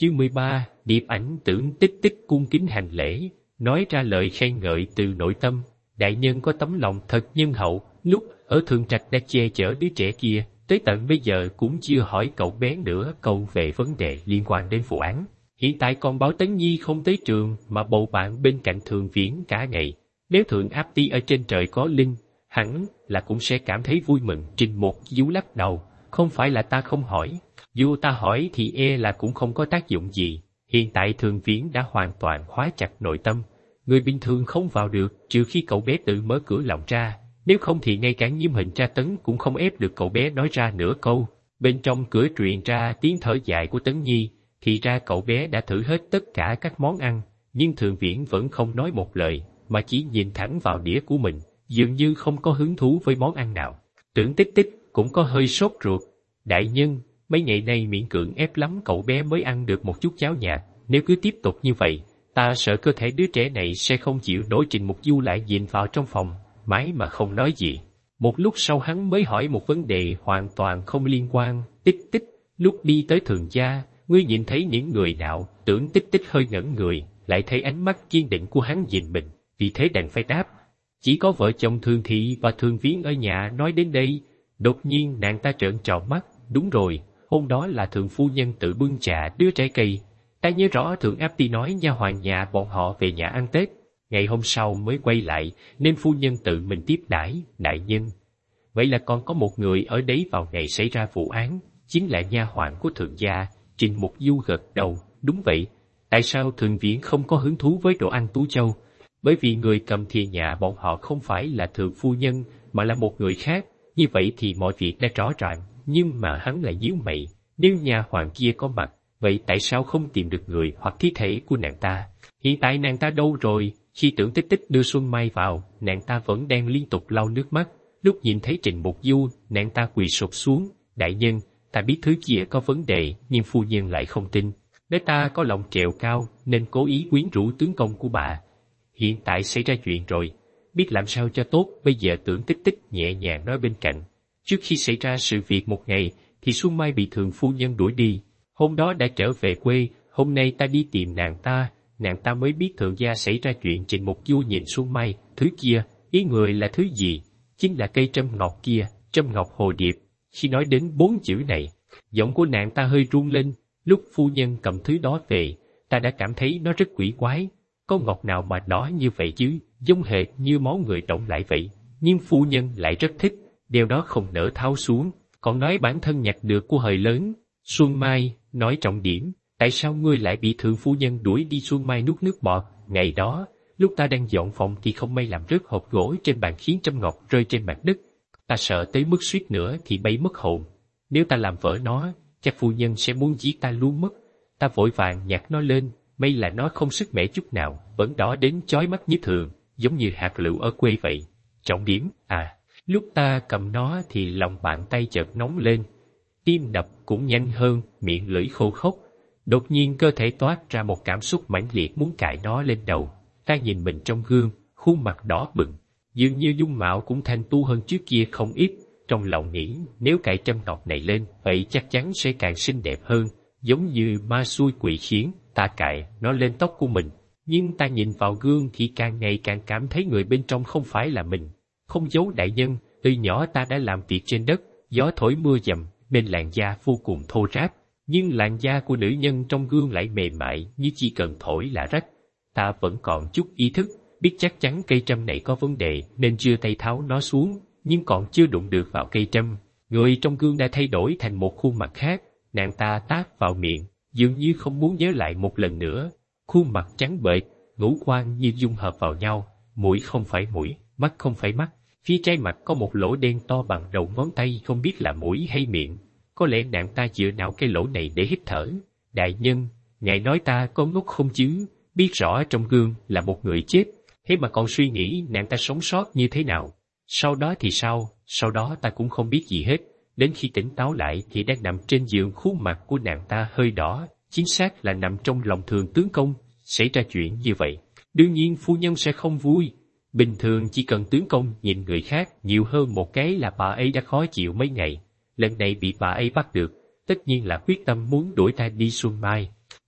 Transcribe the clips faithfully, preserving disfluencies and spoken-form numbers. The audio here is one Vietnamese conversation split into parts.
Chương mười ba, Điệp Ảnh Tưởng Tích Tích cung kính hành lễ, nói ra lời khen ngợi từ nội tâm. Đại nhân có tấm lòng thật nhân hậu, lúc ở Thượng Trạch đã che chở đứa trẻ kia, tới tận bây giờ cũng chưa hỏi cậu bé nữa câu về vấn đề liên quan đến vụ án. Hiện tại còn báo Tấn Nhi không tới trường mà bầu bạn bên cạnh Thường Viễn cả ngày. Nếu Thượng Áp Ty ở trên trời có linh, hẳn là cũng sẽ cảm thấy vui mừng. Trình Một Du lắc đầu, không phải là ta không hỏi, dù ta hỏi thì e là cũng không có tác dụng gì. Hiện tại Thường Viễn đã hoàn toàn khóa chặt nội tâm, người bình thường không vào được trừ khi cậu bé tự mở cửa lòng ra, nếu không thì ngay cả nghiêm hình tra tấn cũng không ép được cậu bé nói ra nửa câu. Bên trong cửa truyền ra tiếng thở dài của Tấn Nhi, thì ra cậu bé đã thử hết tất cả các món ăn, nhưng Thường Viễn vẫn không nói một lời, mà chỉ nhìn thẳng vào đĩa của mình, dường như không có hứng thú với món ăn nào. Tưởng Tích Tích cũng có hơi sốt ruột. Đại nhân, mấy ngày nay miễn cưỡng ép lắm cậu bé mới ăn được một chút cháo nhạt, nếu cứ tiếp tục như vậy, ta sợ cơ thể đứa trẻ này sẽ không chịu nổi. Trình Mục Du lại nhìn vào trong phòng, mãi mà không nói gì. Một lúc sau hắn mới hỏi một vấn đề hoàn toàn không liên quan. Tích Tích, lúc đi tới Thường gia, ngươi nhìn thấy những người nào? Tưởng Tích Tích hơi ngẩn người, lại thấy ánh mắt kiên định của hắn nhìn mình, vì thế đành phải đáp. Chỉ có vợ chồng Thường Thị và Thường Viễn ở nhà. Nói đến đây, đột nhiên nàng ta trợn tròn mắt. Đúng rồi, hôm đó là Thượng phu nhân tự bưng trà đưa trái cây. Ta nhớ rõ Thượng Áp Ty nói nha hoàn nhà bọn họ về nhà ăn Tết, ngày hôm sau mới quay lại, nên phu nhân tự mình tiếp đãi. Đại nhân, vậy là còn có một người ở đấy vào ngày xảy ra vụ án, chính là nha hoàn của Thượng gia. Trình Mục Du gật đầu, đúng vậy. Tại sao Thường Viễn không có hứng thú với đồ ăn Tú Châu? Bởi vì người cầm thìa nhà bọn họ không phải là Thượng phu nhân, mà là một người khác. Như vậy thì mọi việc đã rõ ràng, nhưng mà hắn lại nhíu mày. Nếu nha hoàn kia có mặt, vậy tại sao không tìm được người hoặc thi thể của nàng ta? Hiện tại nàng ta đâu rồi? Khi Tưởng Tích Tích đưa Xuân Mai vào, nàng ta vẫn đang liên tục lau nước mắt. Lúc nhìn thấy Trình Mục Du, nàng ta quỳ sụp xuống. Đại nhân, ta biết thứ kia có vấn đề, nhưng phu nhân lại không tin. Nếu ta có lòng trèo cao, nên cố ý quyến rũ tướng công của bà. Hiện tại xảy ra chuyện rồi, biết làm sao cho tốt. Bây giờ Tưởng Tích Tích nhẹ nhàng nói bên cạnh. Trước khi xảy ra sự việc một ngày, thì Xuân Mai bị Thường phu nhân đuổi đi. Hôm đó đã trở về quê, hôm nay ta đi tìm nàng ta, nàng ta mới biết Thượng gia xảy ra chuyện. Trình Mục Du nhìn Xuân Mai, thứ kia, ý người là thứ gì? Chính là cây trâm ngọc kia, trâm ngọc hồ điệp. Khi nói đến bốn chữ này, giọng của nàng ta hơi run lên. Lúc phu nhân cầm thứ đó về, ta đã cảm thấy nó rất quỷ quái. Có ngọc nào mà đỏ như vậy chứ, giống hệt như máu người động lại vậy. Nhưng phu nhân lại rất thích, điều đó không nỡ tháo xuống, còn nói bản thân nhặt được của hời lớn. Xuân Mai, nói trọng điểm, tại sao ngươi lại bị Thượng phu nhân đuổi đi? Xuân Mai nuốt nước bọt. Ngày đó, lúc ta đang dọn phòng thì không may làm rớt hộp gỗ trên bàn, khiến trâm ngọc rơi trên mặt đất. Ta sợ tới mức suýt nữa thì bay mất hồn. Nếu ta làm vỡ nó, chắc phu nhân sẽ muốn giết ta luôn mất. Ta vội vàng nhặt nó lên, may là nó không sức mẻ chút nào, vẫn đỏ đến chói mắt như thường, giống như hạt lựu ở quê vậy. Trọng điểm, à, lúc ta cầm nó thì lòng bàn tay chợt nóng lên, tim đập cũng nhanh hơn, miệng lưỡi khô khốc. Đột nhiên cơ thể toát ra một cảm xúc mãnh liệt muốn cài nó lên đầu. Ta nhìn mình trong gương, khuôn mặt đỏ bừng, dường như dung mạo cũng thanh tu hơn trước kia không ít. Trong lòng nghĩ, nếu cài trâm ngọc này lên, vậy chắc chắn sẽ càng xinh đẹp hơn, giống như ma xui quỷ khiến. Ta cài nó lên tóc của mình, nhưng ta nhìn vào gương thì càng ngày càng cảm thấy người bên trong không phải là mình. Không giấu đại nhân, từ nhỏ ta đã làm việc trên đất, gió thổi mưa dầm, nên làn da vô cùng thô ráp. Nhưng làn da của nữ nhân trong gương lại mềm mại, như chỉ cần thổi là rách. Ta vẫn còn chút ý thức, biết chắc chắn cây trâm này có vấn đề, nên chưa tay tháo nó xuống, nhưng còn chưa đụng được vào cây trâm. Người trong gương đã thay đổi thành một khuôn mặt khác, nàng ta tát vào miệng, dường như không muốn nhớ lại một lần nữa. Khuôn mặt trắng bệch, ngũ quan như dung hợp vào nhau, mũi không phải mũi, mắt không phải mắt. Phía trái mặt có một lỗ đen to bằng đầu ngón tay, không biết là mũi hay miệng. Có lẽ nàng ta dựa nào cái lỗ này để hít thở. Đại nhân, ngài nói ta có ngốc không chứ? Biết rõ trong gương là một người chết, thế mà còn suy nghĩ nàng ta sống sót như thế nào. Sau đó thì sao? Sau đó ta cũng không biết gì hết. Đến khi tỉnh táo lại thì đang nằm trên giường, khuôn mặt của nàng ta hơi đỏ, chính xác là nằm trong lòng Thường tướng công. Xảy ra chuyện như vậy, đương nhiên phu nhân sẽ không vui. Bình thường chỉ cần tướng công nhìn người khác nhiều hơn một cái là bà ấy đã khó chịu mấy ngày. Lần này bị bà ấy bắt được, tất nhiên là quyết tâm muốn đuổi ta đi. Xuân Mai,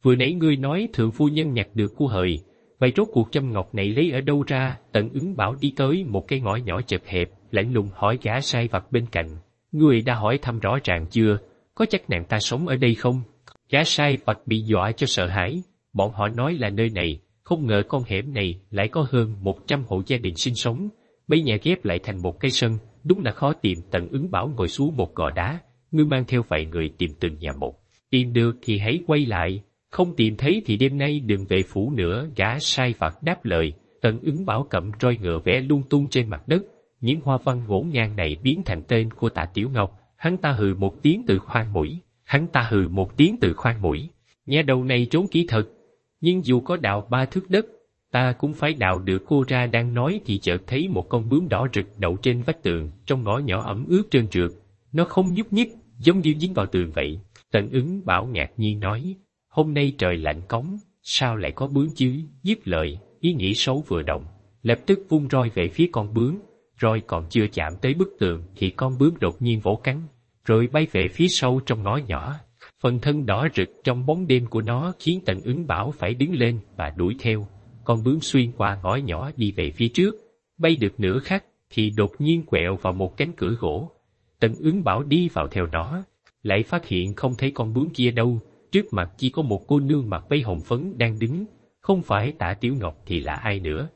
Vừa nãy ngươi nói thượng phu nhân nhặt được của hời, vậy rốt cuộc châm ngọc này lấy ở đâu ra? Tần Ứng Bảo đi tới một cái ngõ nhỏ chật hẹp, lạnh lùng hỏi gã sai vặt bên cạnh. Ngươi đã hỏi thăm rõ ràng chưa? Có chắc nàng ta sống ở đây không? Gã sai vặt bị dọa cho sợ hãi. Bọn họ nói là nơi này, không ngờ con hẻm này lại có hơn một trăm hộ gia đình sinh sống. Mấy nhà ghép lại thành một cái sân, đúng là khó tìm. Tần Ứng Bảo ngồi xuống một gò đá. Ngươi mang theo vài người tìm từng nhà một. Tìm được thì hãy quay lại, không tìm thấy thì đêm nay đừng về phủ nữa. Gã sai vặt đáp lời. Tần Ứng Bảo cầm roi ngựa vẽ lung tung trên mặt đất. Những hoa văn ngổn ngang này biến thành tên của Tạ Tiểu Ngọc. Hắn ta hừ một tiếng từ khoan mũi. Hắn ta hừ một tiếng từ khoan mũi. Nhà đầu này trốn kỹ thật. Nhưng dù có đào ba thước đất, ta cũng phải đào được. Cô ra đang nói thì chợt thấy một con bướm đỏ rực đậu trên vách tường, trong ngõ nhỏ ẩm ướt trơn trượt. Nó không nhúc nhích, giống như dính vào tường vậy. Tần Ứng Bảo ngạc nhiên nói, hôm nay trời lạnh cóng, sao lại có bướm chứ? Dứt lời, ý nghĩ xấu vừa động, lập tức vung roi về phía con bướm. Roi còn chưa chạm tới bức tường thì con bướm đột nhiên vỗ cánh, rồi bay về phía sâu trong ngõ nhỏ. Phần thân đỏ rực trong bóng đêm của nó khiến Tần Ứng Bảo phải đứng lên và đuổi theo. Con bướm xuyên qua ngõ nhỏ đi về phía trước, bay được nửa khắc thì đột nhiên quẹo vào một cánh cửa gỗ. Tần Ứng Bảo đi vào theo nó, lại phát hiện không thấy con bướm kia đâu. Trước mặt chỉ có một cô nương mặc váy hồng phấn đang đứng, không phải Tạ Tiểu Ngọc thì là ai nữa.